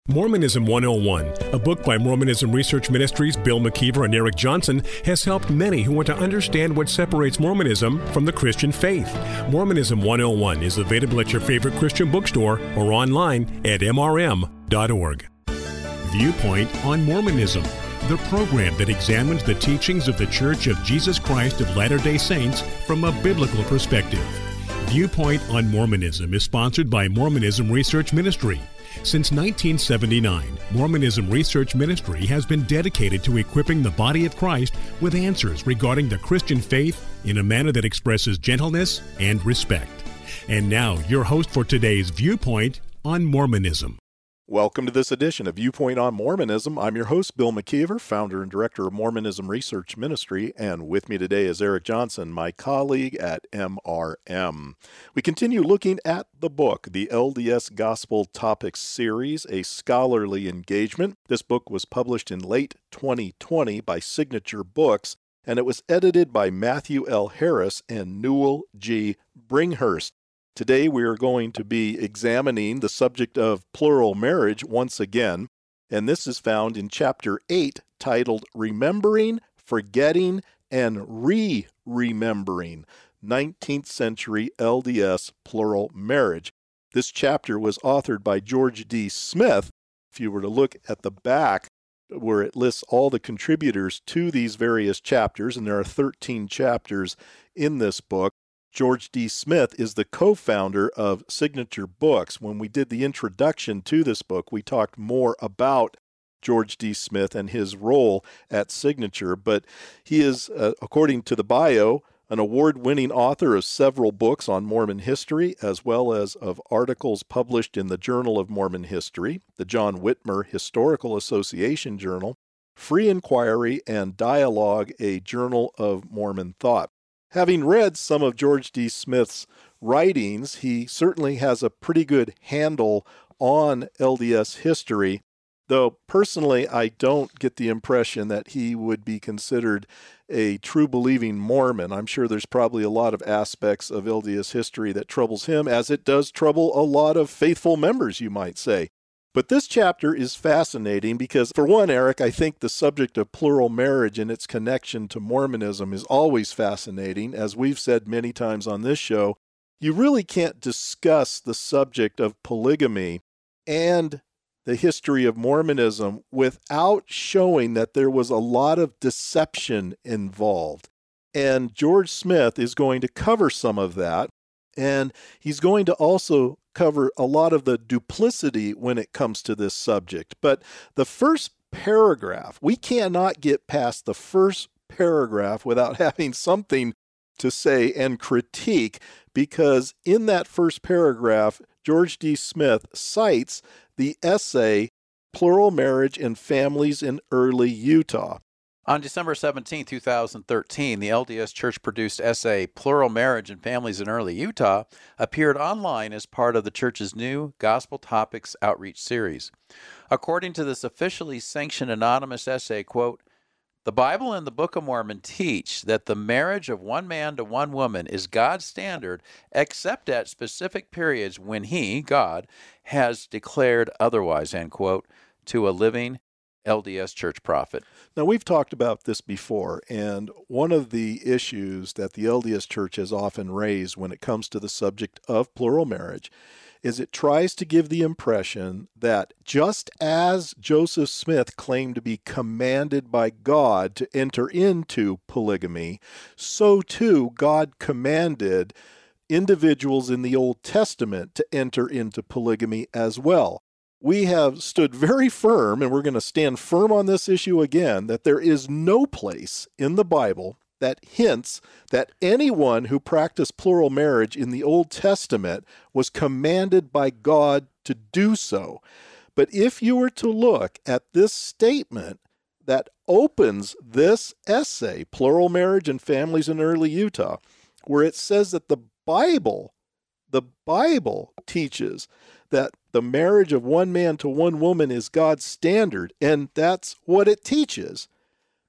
Mormonism 101, a book by Mormonism Research Ministries' Bill McKeever and Eric Johnson, has helped many who want to understand what separates Mormonism from the Christian faith. Mormonism 101 is available at your favorite Christian bookstore or online at mrm.org. Viewpoint on Mormonism, the program that examines the teachings of the Church of Jesus Christ of Latter-day Saints from a biblical perspective. Viewpoint on Mormonism is sponsored by Mormonism Research Ministry. Since 1979, Mormonism Research Ministry has been dedicated to equipping the body of Christ with answers regarding the Christian faith in a manner that expresses gentleness and respect. And now, your host for today's Viewpoint on Mormonism. Welcome to this edition of Viewpoint on Mormonism. I'm your host, Bill McKeever, founder and director of Mormonism Research Ministry, and with me today is Eric Johnson, my colleague at MRM. We continue looking at the book, the LDS Gospel Topics Series, a scholarly engagement. This book was published in late 2020 by Signature Books, and it was edited by Matthew L. Harris and Newell G. Bringhurst. Today we are going to be examining the subject of plural marriage once again, and this is found in Chapter 8, titled Remembering, Forgetting, and Re-Remembering, 19th Century LDS Plural Marriage. This chapter was authored by George D. Smith. If you were to look at the back, where it lists all the contributors to these various chapters, and there are 13 chapters in this book, George D. Smith is the co-founder of Signature Books. When we did the introduction to this book, we talked more about George D. Smith and his role at Signature, but he is, according to the bio, an award-winning author of several books on Mormon history, as well as of articles published in the Journal of Mormon History, the John Whitmer Historical Association Journal, Free Inquiry, and Dialogue, a Journal of Mormon Thought. Having read some of George D. Smith's writings, he certainly has a pretty good handle on LDS history, though personally I don't get the impression that he would be considered a true believing Mormon. I'm sure there's probably a lot of aspects of LDS history that troubles him, as it does trouble a lot of faithful members, you might say. But this chapter is fascinating because, for one, Eric, I think the subject of plural marriage and its connection to Mormonism is always fascinating. As we've said many times on this show, you really can't discuss the subject of polygamy and the history of Mormonism without showing that there was a lot of deception involved. And George Smith is going to cover some of that, and he's going to also cover a lot of the duplicity when it comes to this subject. But the first paragraph, we cannot get past the first paragraph without having something to say and critique, because in that first paragraph, George D. Smith cites the essay, Plural Marriage and Families in Early Utah. On December 17, 2013, the LDS Church-produced essay, Plural Marriage and Families in Early Utah, appeared online as part of the Church's new Gospel Topics Outreach Series. According to this officially sanctioned anonymous essay, quote, "The Bible and the Book of Mormon teach that the marriage of one man to one woman is God's standard, except at specific periods when He, God, has declared otherwise," end quote, to a living LDS Church prophet. Now, we've talked about this before, and one of the issues that the LDS Church has often raised when it comes to the subject of plural marriage is it tries to give the impression that just as Joseph Smith claimed to be commanded by God to enter into polygamy, so too God commanded individuals in the Old Testament to enter into polygamy as well. We have stood very firm, and we're going to stand firm on this issue again, that there is no place in the Bible that hints that anyone who practiced plural marriage in the Old Testament was commanded by God to do so. But if you were to look at this statement that opens this essay, Plural Marriage and Families in Early Utah, where it says that the Bible teaches that the marriage of one man to one woman is God's standard, and that's what it teaches.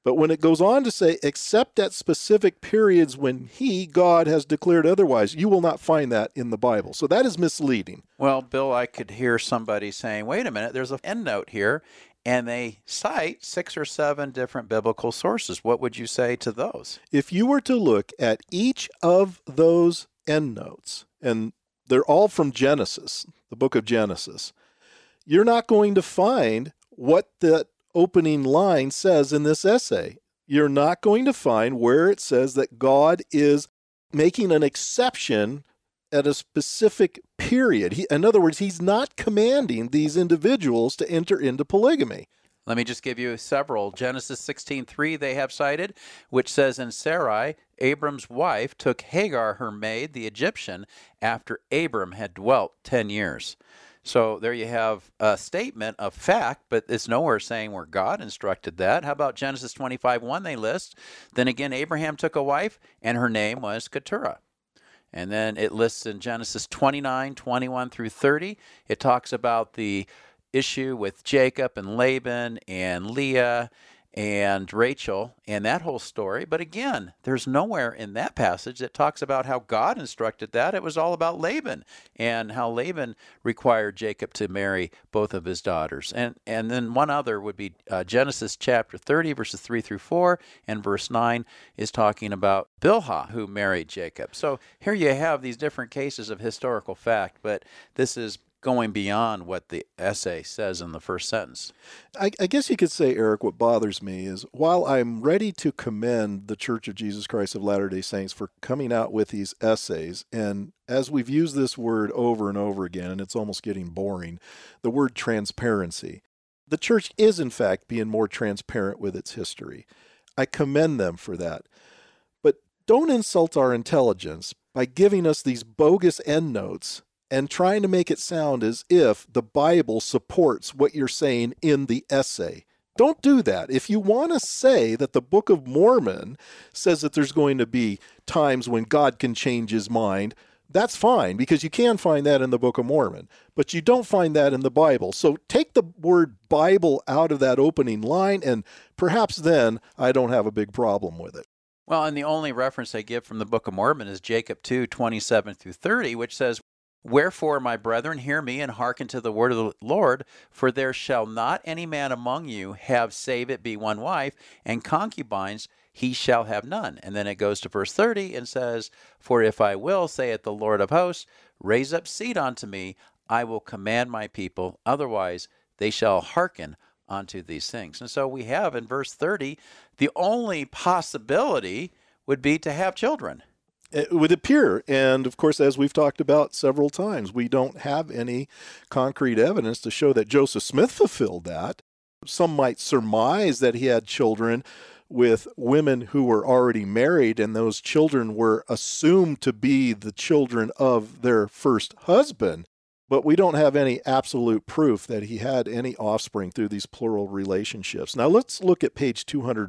But when it goes on to say, except at specific periods when he, God, has declared otherwise, you will not find that in the Bible. So that is misleading. Well, Bill, I could hear somebody saying, wait a minute, there's an endnote here, and they cite 6 or 7 different biblical sources. What would you say to those? If you were to look at each of those endnotes, and they're all from Genesis, the book of Genesis, you're not going to find what the opening line says in this essay. You're not going to find where it says that God is making an exception at a specific period. In other words, he's not commanding these individuals to enter into polygamy. Let me just give you several. Genesis 16:3 they have cited, which says, "And Sarai, Abram's wife, took Hagar, her maid, the Egyptian, after Abram had dwelt 10 years." So there you have a statement of fact, but it's nowhere saying where God instructed that. How about Genesis 25:1 they list? "Then again, Abraham took a wife, and her name was Keturah." And then it lists in Genesis 29:21 through 30, it talks about the issue with Jacob and Laban and Leah and Rachel and that whole story. But again, there's nowhere in that passage that talks about how God instructed that. It was all about Laban and how Laban required Jacob to marry both of his daughters. And then one other would be Genesis chapter 30, verses 3 through 4, and verse 9 is talking about Bilhah, who married Jacob. So here you have these different cases of historical fact, but this is going beyond what the essay says in the first sentence. I guess you could say, Eric, what bothers me is while I'm ready to commend the Church of Jesus Christ of Latter-day Saints for coming out with these essays, and as we've used this word over and over again, and it's almost getting boring, the word transparency. The church is, in fact, being more transparent with its history. I commend them for that. But don't insult our intelligence by giving us these bogus endnotes and trying to make it sound as if the Bible supports what you're saying in the essay. Don't do that. If you want to say that the Book of Mormon says that there's going to be times when God can change his mind, that's fine, because you can find that in the Book of Mormon, but you don't find that in the Bible. So take the word Bible out of that opening line, and perhaps then I don't have a big problem with it. Well, and the only reference I give from the Book of Mormon is Jacob 2:27 through 30, which says, "Wherefore, my brethren, hear me, and hearken to the word of the Lord, for there shall not any man among you have, save it be one wife, and concubines he shall have none." And then it goes to verse 30 and says, "For if I will, saith the Lord of hosts, raise up seed unto me, I will command my people, otherwise they shall hearken unto these things." And so we have in verse 30, the only possibility would be to have children. It would appear, and of course, as we've talked about several times, we don't have any concrete evidence to show that Joseph Smith fulfilled that. Some might surmise that he had children with women who were already married, and those children were assumed to be the children of their first husband. But we don't have any absolute proof that he had any offspring through these plural relationships. Now let's look at page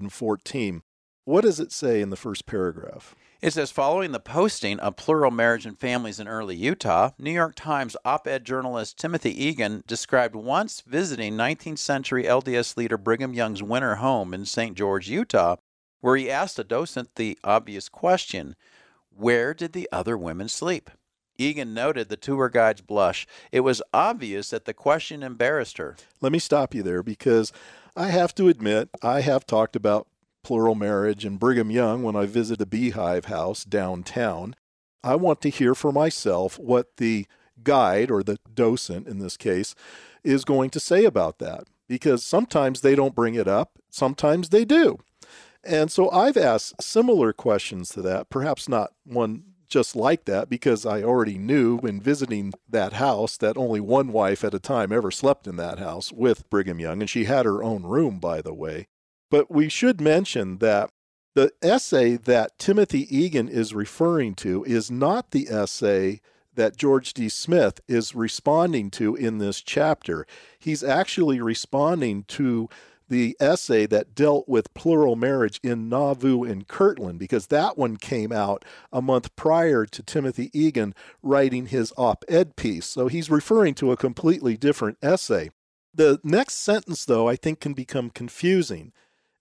214. What does it say in the first paragraph? It says, following the posting of plural marriage and families in early Utah, New York Times op-ed journalist Timothy Egan described once visiting 19th century LDS leader Brigham Young's winter home in St. George, Utah, where he asked a docent the obvious question, where did the other women sleep? Egan noted the tour guide's blush. It was obvious that the question embarrassed her. Let me stop you there, because I have to admit I have talked about plural marriage and Brigham Young when I visit a Beehive house downtown. I want to hear for myself what the guide, or the docent in this case, is going to say about that, because sometimes they don't bring it up, sometimes they do. And so I've asked similar questions to that, perhaps not one just like that, because I already knew when visiting that house that only one wife at a time ever slept in that house with Brigham Young, and she had her own room, by the way. But we should mention that the essay that Timothy Egan is referring to is not the essay that George D. Smith is responding to in this chapter. He's actually responding to the essay that dealt with plural marriage in Nauvoo and Kirtland, because that one came out a month prior to Timothy Egan writing his op-ed piece. So he's referring to a completely different essay. The next sentence, though, I think can become confusing.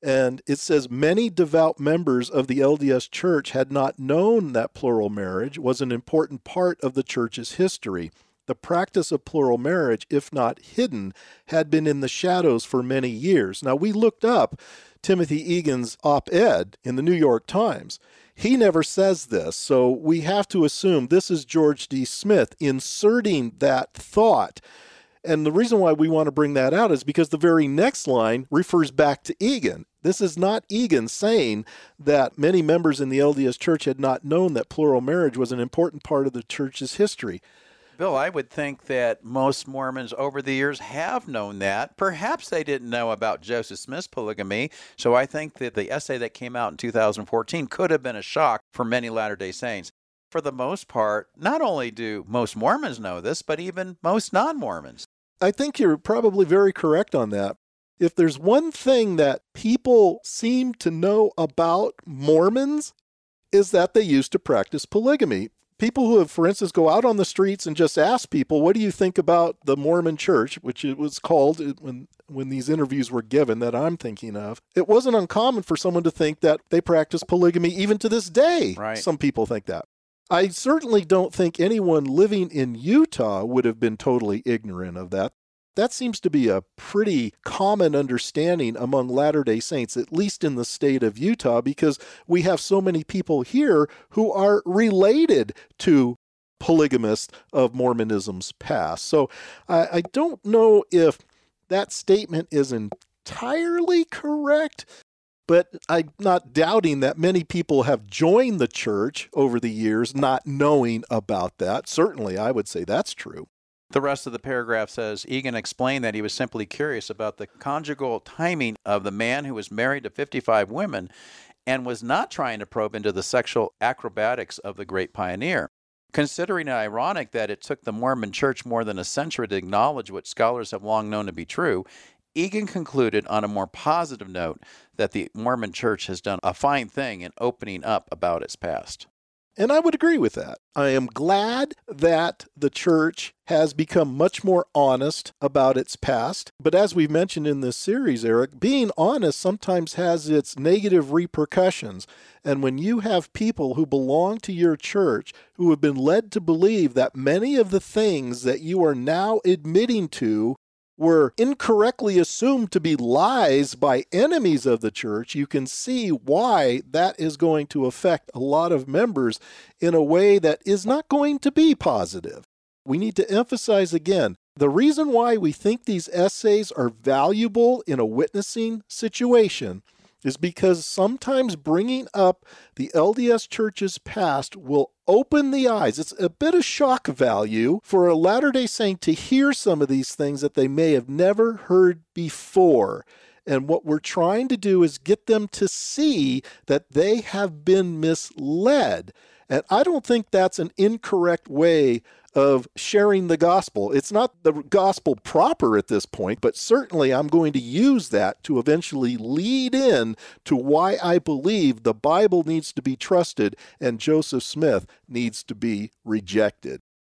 And it says many devout members of the LDS Church had not known that plural marriage was an important part of the Church's history. The practice of plural marriage, if not hidden, had been in the shadows for many years. Now, we looked up Timothy Egan's op-ed in the New York Times. He never says this, so we have to assume this is George D. Smith inserting that thought. And the reason why we want to bring that out is because the very next line refers back to Egan. This is not Egan saying that many members in the LDS Church had not known that plural marriage was an important part of the Church's history. Bill, I would think that most Mormons over the years have known that. Perhaps they didn't know about Joseph Smith's polygamy, so I think that the essay that came out in 2014 could have been a shock for many Latter-day Saints. For the most part, not only do most Mormons know this, but even most non-Mormons. I think you're probably very correct on that. If there's one thing that people seem to know about Mormons, is that they used to practice polygamy. People who have, for instance, go out on the streets and just ask people, what do you think about the Mormon Church, which it was called when these interviews were given that I'm thinking of. It wasn't uncommon for someone to think that they practice polygamy even to this day. Right. Some people think that. I certainly don't think anyone living in Utah would have been totally ignorant of that. That seems to be a pretty common understanding among Latter-day Saints, at least in the state of Utah, because we have so many people here who are related to polygamists of Mormonism's past. So I don't know if that statement is entirely correct, but I'm not doubting that many people have joined the church over the years not knowing about that. Certainly, I would say that's true. The rest of the paragraph says, Egan explained that he was simply curious about the conjugal timing of the man who was married to 55 women and was not trying to probe into the sexual acrobatics of the great pioneer. Considering it ironic that it took the Mormon Church more than a century to acknowledge what scholars have long known to be true, Egan concluded on a more positive note that the Mormon Church has done a fine thing in opening up about its past. And I would agree with that. I am glad that the church has become much more honest about its past. But as we've mentioned in this series, Eric, being honest sometimes has its negative repercussions. And when you have people who belong to your church who have been led to believe that many of the things that you are now admitting to were incorrectly assumed to be lies by enemies of the church, you can see why that is going to affect a lot of members in a way that is not going to be positive. We need to emphasize again, the reason why we think these essays are valuable in a witnessing situation is because sometimes bringing up the LDS Church's past will open the eyes. It's a bit of shock value for a Latter-day Saint to hear some of these things that they may have never heard before. And what we're trying to do is get them to see that they have been misled. And I don't think that's an incorrect way of sharing the gospel. It's not the gospel proper at this point, but certainly I'm going to use that to eventually lead in to why I believe the Bible needs to be trusted and Joseph Smith needs to be rejected.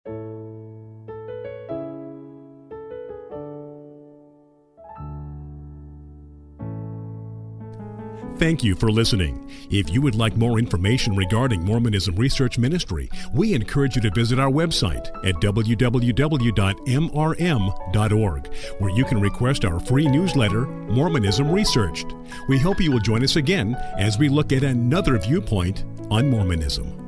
Thank you for listening. If you would like more information regarding Mormonism Research Ministry, we encourage you to visit our website at www.mrm.org, where you can request our free newsletter, Mormonism Researched. We hope you will join us again as we look at another viewpoint on Mormonism.